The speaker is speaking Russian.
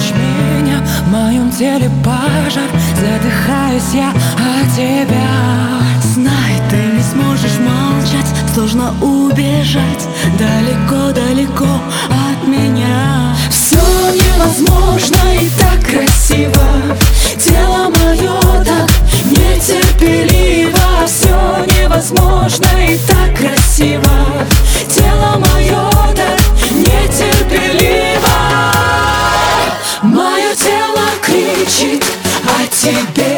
меня, в моем теле пожар, задыхаюсь я от тебя. Знай, ты не сможешь молчать, сложно убежать далеко-далеко от меня. Все невозможно и так красиво, тело мое так нетерпеливо. Все невозможно и так красиво, тело мое так нетерпеливо. Мое тело кричит о тебе.